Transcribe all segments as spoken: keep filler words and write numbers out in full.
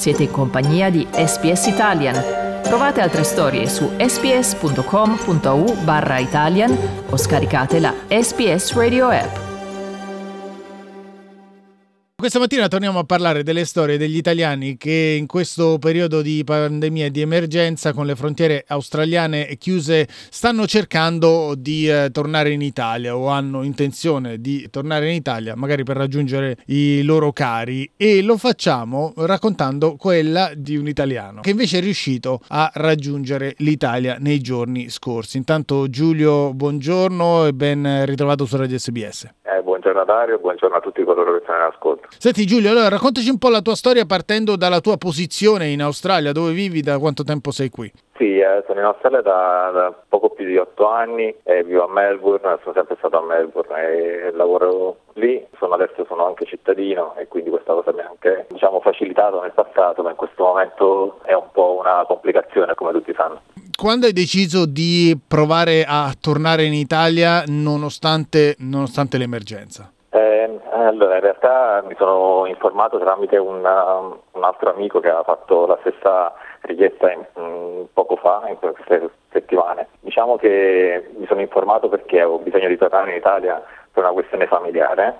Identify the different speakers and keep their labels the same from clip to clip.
Speaker 1: Siete in compagnia di S B S Italian. Trovate altre storie su sbs.com.au barra Italian o scaricate la S B S Radio app.
Speaker 2: Questa mattina torniamo a parlare delle storie degli italiani che in questo periodo di pandemia e di emergenza, con le frontiere australiane chiuse, stanno cercando di eh, tornare in Italia o hanno intenzione di tornare in Italia, magari per raggiungere i loro cari, e lo facciamo raccontando quella di un italiano che invece è riuscito a raggiungere l'Italia nei giorni scorsi. Intanto Giulio, buongiorno e ben ritrovato su Radio S B S.
Speaker 3: Eh, buongiorno Dario, buongiorno a tutti coloro che sono in ascolto.
Speaker 2: Senti Giulio, allora raccontaci un po' la tua storia partendo dalla tua posizione in Australia, dove vivi, da quanto tempo sei qui?
Speaker 3: Sì, eh, sono in Australia da, da poco più di otto anni, eh, vivo a Melbourne, sono sempre stato a Melbourne e lavoro lì, sono, adesso sono anche cittadino e quindi questa cosa mi ha anche diciamo, facilitato nel passato, ma in questo momento è un po' una complicazione, come tutti sanno.
Speaker 2: Quando hai deciso di provare a tornare in Italia nonostante, nonostante l'emergenza?
Speaker 3: Eh, allora, in realtà mi sono informato tramite un, un altro amico che ha fatto la stessa richiesta in, in, poco fa, in queste settimane. Diciamo che mi sono informato perché avevo bisogno di tornare in Italia per una questione familiare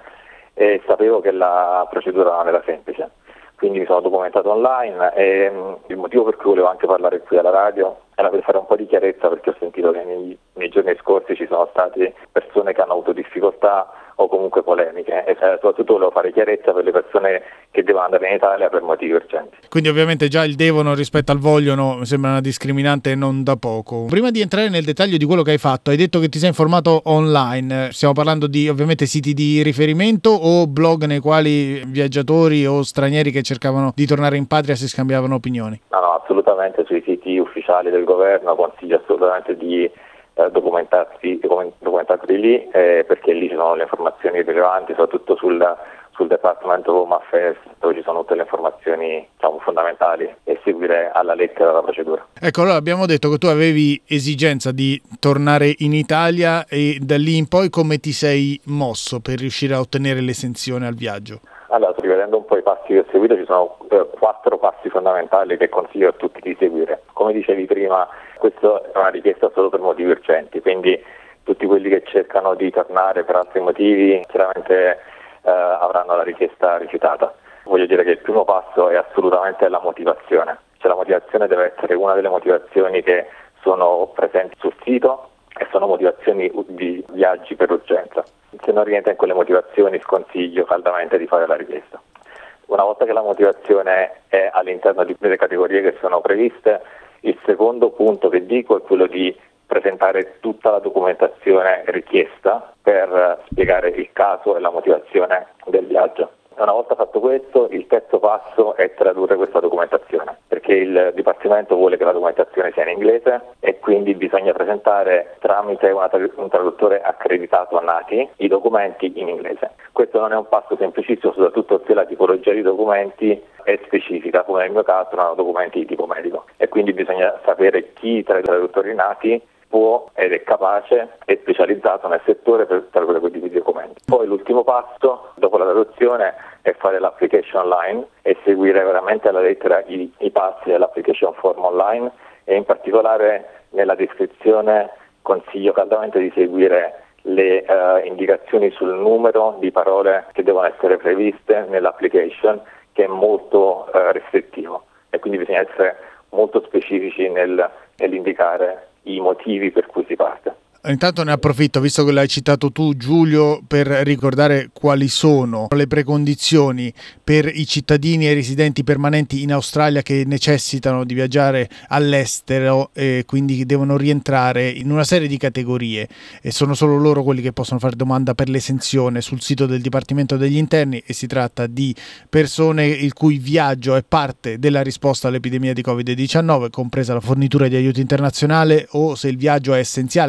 Speaker 3: e sapevo che la procedura non era semplice. Quindi mi sono documentato online e mh, il motivo per cui volevo anche parlare qui alla radio era per fare un po' di chiarezza, perché ho sentito che nei, nei giorni scorsi ci sono state persone che hanno avuto difficoltà o comunque polemiche e eh, soprattutto volevo fare chiarezza per le persone che devono andare in Italia per motivi urgenti.
Speaker 2: Quindi ovviamente già il devono rispetto al vogliono mi sembra una discriminante non da poco. Prima di entrare nel dettaglio di quello che hai fatto, hai detto che ti sei informato online, stiamo parlando di ovviamente siti di riferimento o blog nei quali viaggiatori o stranieri che cercavano di tornare in patria si scambiavano opinioni?
Speaker 3: No, no, assolutamente sui siti ufficiali del governo consiglio assolutamente di eh, documentarsi, documentarsi lì eh, perché lì ci sono le informazioni rilevanti, soprattutto sul, sul Department of Home Affairs, dove ci sono tutte le informazioni diciamo, fondamentali, e seguire alla lettera la procedura.
Speaker 2: Ecco, allora abbiamo detto che tu avevi esigenza di tornare in Italia e da lì in poi come ti sei mosso per riuscire a ottenere l'esenzione al viaggio?
Speaker 3: Allora, rivedendo un po' i passi che ho seguito, ci sono eh, quattro passi fondamentali che consiglio a tutti di seguire. Come dicevi prima, questa è una richiesta solo per motivi urgenti, quindi tutti quelli che cercano di tornare per altri motivi chiaramente eh, avranno la richiesta rifiutata. Voglio dire che il primo passo è assolutamente la motivazione, cioè la motivazione deve essere una delle motivazioni che sono presenti sul sito e sono motivazioni di viaggi per urgenza. Se non rientra in quelle motivazioni sconsiglio caldamente di fare la richiesta. Una volta che la motivazione è all'interno di quelle categorie che sono previste, il secondo punto che dico è quello di presentare tutta la documentazione richiesta per spiegare il caso e la motivazione del viaggio. Una volta fatto questo, il terzo passo è tradurre questa documentazione, perché il Dipartimento vuole che la documentazione sia in inglese e quindi bisogna presentare tramite una tra- un traduttore accreditato a Nati i documenti in inglese. Questo non è un passo semplicissimo, soprattutto se la tipologia di documenti è specifica, come nel mio caso erano documenti di tipo medico, e quindi bisogna sapere chi tra i traduttori nati può ed è capace e specializzato nel settore per tradurre quei tipi di documenti. Poi l'ultimo passo, dopo la traduzione, è fare l'application online e seguire veramente alla lettera i, i passi dell'application form online, e in particolare nella descrizione consiglio caldamente di seguire le uh, indicazioni sul numero di parole che devono essere previste nell'application, che è molto uh, restrittivo, e quindi bisogna essere molto specifici nel, nell'indicare i motivi per cui si parte.
Speaker 2: Intanto ne approfitto, visto che l'hai citato tu Giulio, per ricordare quali sono le precondizioni per i cittadini e i residenti permanenti in Australia che necessitano di viaggiare all'estero e quindi devono rientrare in una serie di categorie, e sono solo loro quelli che possono fare domanda per l'esenzione sul sito del Dipartimento degli Interni, e si tratta di persone il cui viaggio è parte della risposta all'epidemia di covid diciannove, compresa la fornitura di aiuto internazionale, o se il viaggio è essenziale per le attività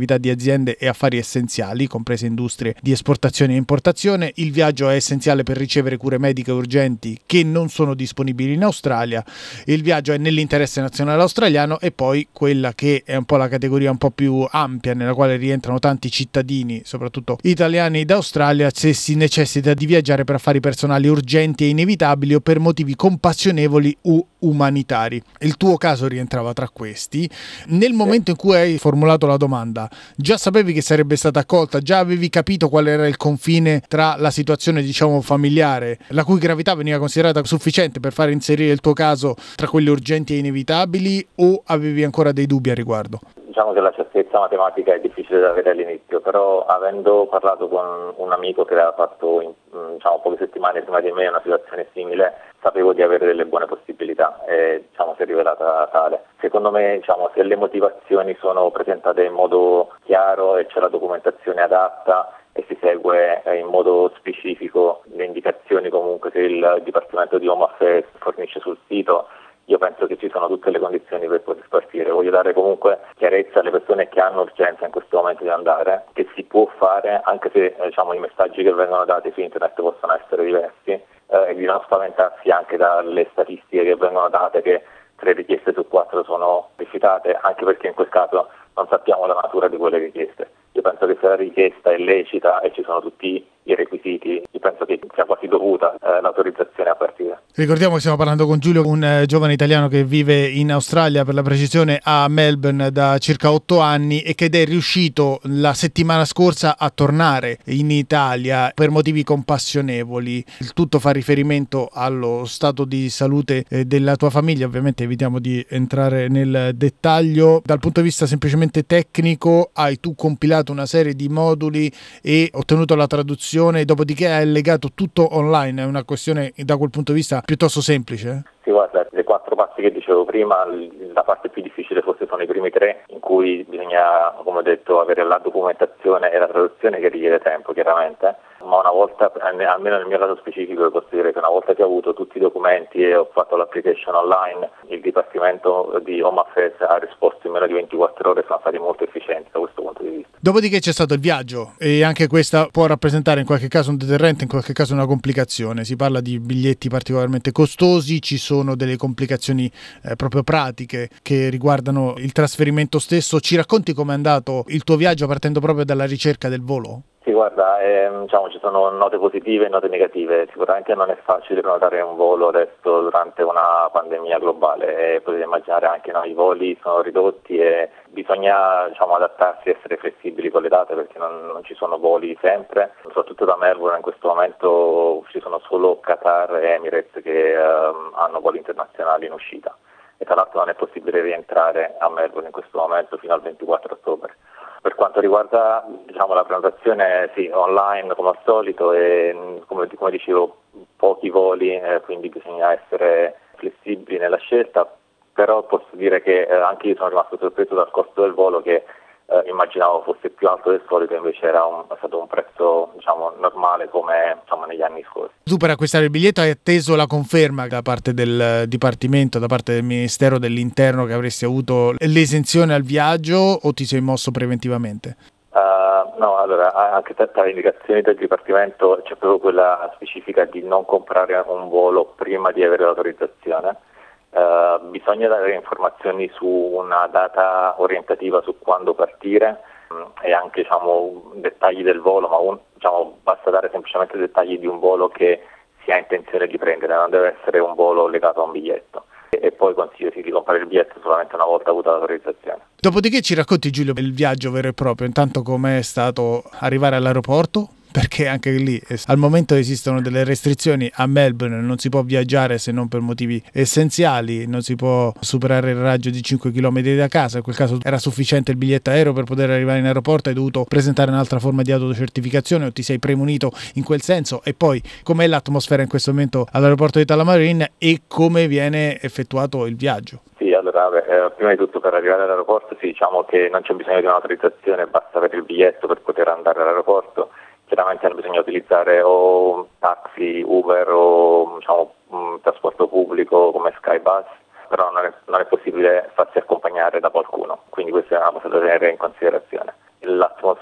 Speaker 2: attività di aziende e affari essenziali, comprese industrie di esportazione e importazione. Il viaggio è essenziale per ricevere cure mediche urgenti che non sono disponibili in Australia. Il viaggio è nell'interesse nazionale australiano, e poi quella che è un po' la categoria un po' più ampia nella quale rientrano tanti cittadini, soprattutto italiani d'Australia, se si necessita di viaggiare per affari personali urgenti e inevitabili o per motivi compassionevoli o umanitari. Il tuo caso rientrava tra questi. Nel momento in cui hai formulato la domanda, già sapevi che sarebbe stata accolta? Già avevi capito qual era il confine tra la situazione, diciamo, familiare, la cui gravità veniva considerata sufficiente per far inserire il tuo caso tra quelli urgenti e inevitabili, o avevi ancora dei dubbi a riguardo?
Speaker 3: Diciamo che la certezza matematica è difficile da avere all'inizio, però avendo parlato con un amico che aveva fatto in, diciamo, poche settimane prima di me una situazione simile, sapevo di avere delle buone possibilità e diciamo, si è rivelata tale. Secondo me, diciamo, se le motivazioni sono presentate in modo chiaro e c'è la documentazione adatta e si segue in modo specifico le indicazioni comunque che il Dipartimento di Home Affairs fornisce sul sito, io penso che ci sono tutte le condizioni per poter partire. Voglio dare comunque chiarezza alle persone che hanno urgenza in questo momento di andare, che si può fare anche se diciamo, i messaggi che vengono dati su internet possono essere diversi, eh, e di non spaventarsi anche dalle statistiche che vengono date che tre richieste su quattro sono rifiutate, anche perché in quel caso non sappiamo la natura di quelle richieste. Io penso che se la richiesta è lecita e ci sono tutti i requisiti, io penso che sia quasi dovuta eh, l'autorizzazione a partire.
Speaker 2: Ricordiamo che stiamo parlando con Giulio, un eh, giovane italiano che vive in Australia, per la precisione a Melbourne da circa otto anni, e che è riuscito la settimana scorsa a tornare in Italia per motivi compassionevoli. Il tutto fa riferimento allo stato di salute eh, della tua famiglia. Ovviamente evitiamo di entrare nel dettaglio. Dal punto di vista semplicemente tecnico, hai tu compilato una serie di moduli e ottenuto la traduzione, dopodiché hai allegato tutto online. È una questione da quel punto di vista piuttosto semplice?
Speaker 3: Sì, guarda, le quattro passi che dicevo prima, la parte più difficile forse sono i primi tre, in cui bisogna, come ho detto, avere la documentazione e la traduzione, che richiede tempo chiaramente, ma una volta, almeno nel mio caso specifico, posso dire che una volta che ho avuto tutti i documenti e ho fatto l'application online, il Dipartimento di Home Affairs ha risposto in meno di ventiquattro ore, sono stati molto efficienti da questo punto di vista.
Speaker 2: Dopodiché c'è stato il viaggio, e anche questa può rappresentare in qualche caso un deterrente, in qualche caso una complicazione. Si parla di biglietti particolarmente costosi, ci sono delle complicazioni eh, proprio pratiche che riguardano il trasferimento stesso. Ci racconti com'è andato il tuo viaggio partendo proprio dalla ricerca del volo?
Speaker 3: Sì, guarda, ehm, diciamo, ci sono note positive e note negative. Sicuramente non è facile prenotare un volo adesso durante una pandemia globale, e potete immaginare anche noi, i voli sono ridotti e bisogna diciamo, adattarsi e essere flessibili con le date, perché non, non ci sono voli sempre. Soprattutto da Melbourne in questo momento ci sono solo Qatar e Emirates che ehm, hanno voli internazionali in uscita, e tra l'altro non è possibile rientrare a Melbourne in questo momento fino al ventiquattro ottobre. Per quanto riguarda diciamo, la prenotazione, sì, online come al solito, e come, come dicevo pochi voli, eh, quindi bisogna essere flessibili nella scelta, però posso dire che eh, anche io sono rimasto sorpreso dal costo del volo, che eh, immaginavo fosse più alto del solito, invece era un, è stato un prezzo diciamo, normale come diciamo, negli anni scorsi.
Speaker 2: Tu per acquistare il biglietto hai atteso la conferma da parte del Dipartimento, da parte del Ministero dell'Interno, che avresti avuto l'esenzione al viaggio, o ti sei mosso preventivamente?
Speaker 3: Uh, no, allora anche tra le indicazioni del Dipartimento c'è proprio quella specifica di non comprare un volo prima di avere l'autorizzazione. Uh, bisogna dare informazioni su una data orientativa su quando partire um, e anche diciamo, dettagli del volo, ma un, diciamo, basta dare semplicemente dettagli di un volo che si ha intenzione di prendere, non deve essere un volo legato a un biglietto. E, e poi consiglio sì, di comprare il biglietto solamente una volta avuta l'autorizzazione.
Speaker 2: Dopodiché ci racconti, Giulio, il viaggio vero e proprio, intanto com'è stato arrivare all'aeroporto? Perché anche lì al momento esistono delle restrizioni a Melbourne, non si può viaggiare se non per motivi essenziali, non si può superare il raggio di cinque chilometri da casa. In quel caso era sufficiente il biglietto aereo per poter arrivare in aeroporto, hai dovuto presentare un'altra forma di autocertificazione o ti sei premunito in quel senso? E poi com'è l'atmosfera in questo momento all'aeroporto di Tullamarine e come viene effettuato il viaggio?
Speaker 3: Sì, allora eh, prima di tutto per arrivare all'aeroporto sì, diciamo che non c'è bisogno di un'autorizzazione, basta avere il biglietto per poter andare all'aeroporto. Chiaramente bisogna utilizzare o taxi, Uber o diciamo, un trasporto pubblico come Skybus, però non è, non è possibile farsi accompagnare da qualcuno, quindi questa è una cosa da tenere in considerazione.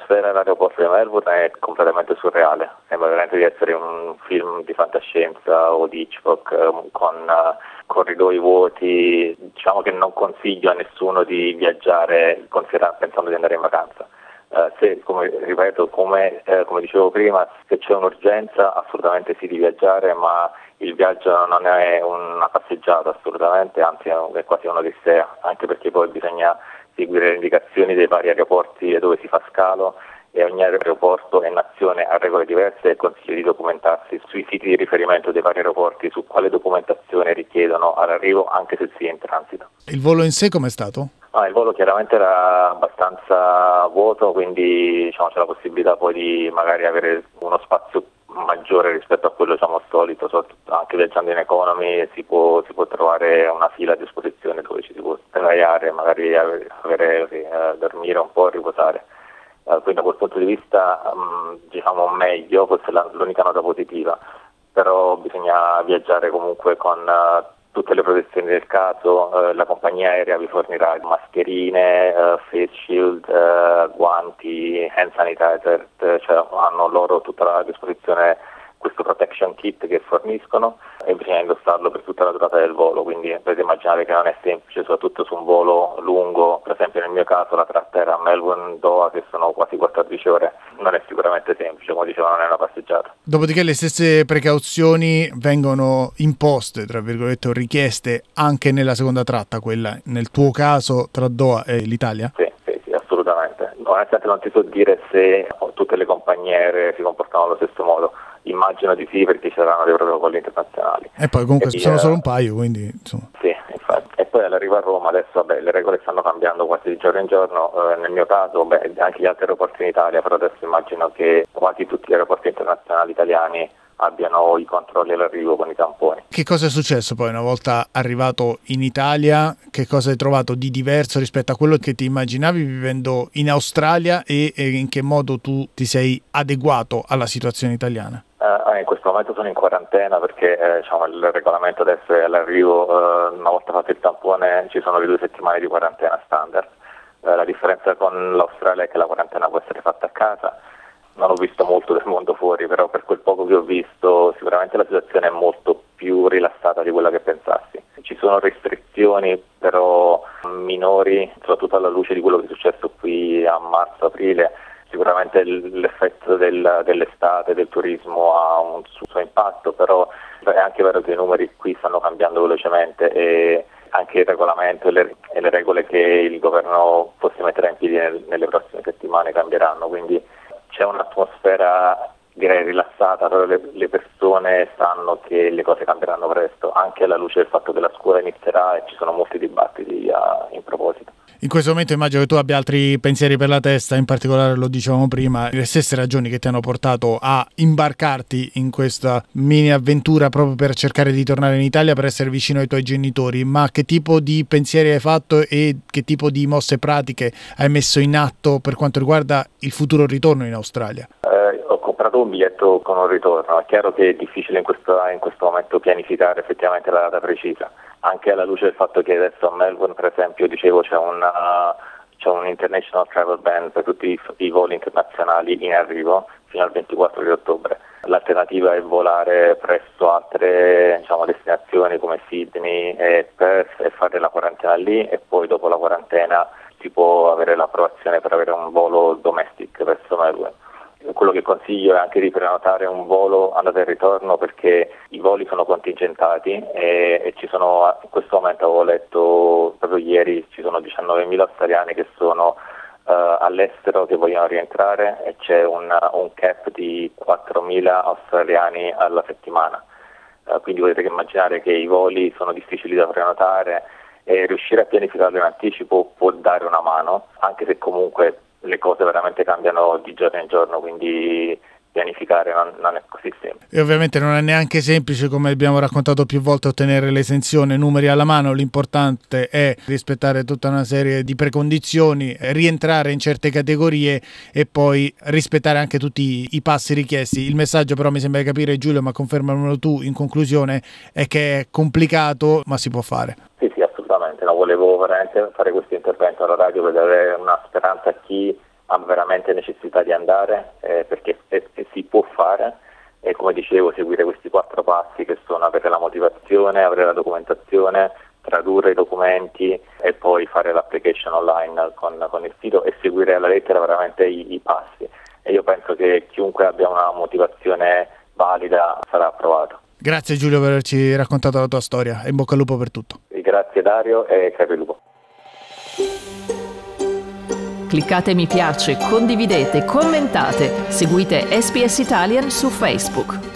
Speaker 3: l'atmosfera all'aeroporto di Melbourne è completamente surreale, sembra veramente di essere un film di fantascienza o di Hitchcock con uh, corridoi vuoti. Diciamo che non consiglio a nessuno di viaggiare pensando di andare in vacanza. Uh, se, come ripeto, come, eh, come dicevo prima, se c'è un'urgenza assolutamente sì di viaggiare, ma il viaggio non è una passeggiata assolutamente, anzi è quasi un'odissea, anche perché poi bisogna seguire le indicazioni dei vari aeroporti dove si fa scalo, e ogni aeroporto e nazione ha regole diverse e consiglia di documentarsi sui siti di riferimento dei vari aeroporti su quale documentazione richiedono all'arrivo, anche se si è in transito.
Speaker 2: Il volo in sé com'è stato?
Speaker 3: No, il volo chiaramente era abbastanza vuoto, quindi diciamo, c'è la possibilità poi di magari avere uno spazio maggiore rispetto a quello diciamo solito, soprattutto anche viaggiando in economy si può, si può trovare una fila a disposizione dove ci si può sdraiare, magari avere, avere eh, dormire un po' e riposare. Uh, quindi da quel punto di vista um, diciamo meglio, forse la, l'unica nota positiva, però bisogna viaggiare comunque con uh, tutte le protezioni del caso. Uh, la compagnia aerea vi fornirà mascherine, uh, face shield, uh, guanti, hand sanitizer, cioè hanno loro tutta la disposizione questo protection kit che forniscono, e bisogna indossarlo per tutta la durata del volo, quindi potete immaginare che non è semplice, soprattutto su un volo lungo. Per esempio nel mio caso la tratta era a Melbourne-Doha, che sono quasi quattordici ore, non è sicuramente semplice, come dicevo non è una passeggiata.
Speaker 2: Dopodiché le stesse precauzioni vengono imposte, tra virgolette, o richieste anche nella seconda tratta, quella nel tuo caso tra Doha e l'Italia?
Speaker 3: Sì, sì, sì, assolutamente. Onestamente non ti so dire se tutte le compagnie aeree si comportano allo stesso modo. Immagino di sì, perché ci saranno dei protocolli internazionali.
Speaker 2: E poi comunque
Speaker 3: e
Speaker 2: sono
Speaker 3: via...
Speaker 2: solo un paio, quindi insomma.
Speaker 3: Sì, infatti. E poi all'arrivo a Roma adesso vabbè, le regole stanno cambiando quasi di giorno in giorno. Eh, nel mio caso, beh, anche gli altri aeroporti in Italia, però adesso immagino che quasi tutti gli aeroporti internazionali italiani abbiano i controlli all'arrivo con i tamponi.
Speaker 2: Che cosa è successo poi una volta arrivato in Italia? Che cosa hai trovato di diverso rispetto a quello che ti immaginavi vivendo in Australia, e, e in che modo tu ti sei adeguato alla situazione italiana?
Speaker 3: Uh, in questo momento sono in quarantena perché eh, diciamo, il regolamento adesso è all'arrivo, uh, una volta fatto il tampone ci sono le due settimane di quarantena standard. Uh, la differenza con l'Australia è che la quarantena può essere fatta a casa. Non ho visto molto del mondo fuori, però per quel poco che ho visto sicuramente la situazione è molto più rilassata di quella che pensassi. Ci sono restrizioni però minori, soprattutto alla luce di quello che è successo qui a marzo-aprile. Sicuramente l'effetto del, dell'estate, del turismo ha un suo impatto, però è anche vero che i numeri qui stanno cambiando velocemente, e anche il regolamento e le, e le regole che il governo forse metterà in piedi nel, nelle prossime settimane cambieranno, quindi c'è un'atmosfera direi rilassata, però le, le persone sanno che le cose cambieranno presto, anche alla luce del fatto che la scuola inizierà e ci sono molti dibattiti a, in proposito.
Speaker 2: In questo momento immagino che tu abbia altri pensieri per la testa, in particolare lo dicevamo prima, le stesse ragioni che ti hanno portato a imbarcarti in questa mini avventura proprio per cercare di tornare in Italia, per essere vicino ai tuoi genitori. Ma che tipo di pensieri hai fatto e che tipo di mosse pratiche hai messo in atto per quanto riguarda il futuro ritorno in Australia?
Speaker 3: Eh, ho comprato un biglietto con un ritorno. È chiaro che è difficile in questo, in questo momento pianificare effettivamente la data precisa, anche alla luce del fatto che adesso a Melbourne, per esempio, dicevo c'è una, c'è un international travel ban per tutti i, i voli internazionali in arrivo fino al ventiquattro di ottobre. L'alternativa è volare presso altre diciamo, destinazioni come Sydney e Perth e fare la quarantena lì, e poi dopo la quarantena si può avere l'approvazione per avere un volo domestic verso Melbourne. Quello che consiglio è anche di prenotare un volo andata e ritorno, perché i voli sono contingentati e, e ci sono, in questo momento avevo letto proprio ieri, ci sono diciannovemila australiani che sono uh, all'estero che vogliono rientrare, e c'è un, un cap di quattromila australiani alla settimana. Uh, quindi potete immaginare che i voli sono difficili da prenotare, e riuscire a pianificarlo in anticipo può dare una mano, anche se comunque le cose veramente cambiano di giorno in giorno, quindi pianificare non, non è così semplice.
Speaker 2: E ovviamente non è neanche semplice, come abbiamo raccontato più volte, ottenere l'esenzione, numeri alla mano. L'importante è rispettare tutta una serie di precondizioni, rientrare in certe categorie e poi rispettare anche tutti i passi richiesti. Il messaggio però, mi sembra di capire, Giulio, ma confermamelo tu in conclusione, è che è complicato ma si può fare.
Speaker 3: Sì, sì, assolutamente. No, volevo veramente fare questo intervento alla radio per dare una speranza a chi ha veramente necessità di andare, eh, perché e, e si può fare, e come dicevo seguire questi quattro passi che sono avere la motivazione, avere la documentazione, tradurre i documenti e poi fare l'application online con, con il sito e seguire alla lettera veramente i, i passi. E io penso che chiunque abbia una motivazione valida sarà approvato.
Speaker 2: Grazie Giulio per averci raccontato la tua storia e in bocca al lupo per tutto.
Speaker 3: Grazie Dario e crepi il lupo.
Speaker 1: Cliccate mi piace, condividete, commentate, seguite S B S Italian su Facebook.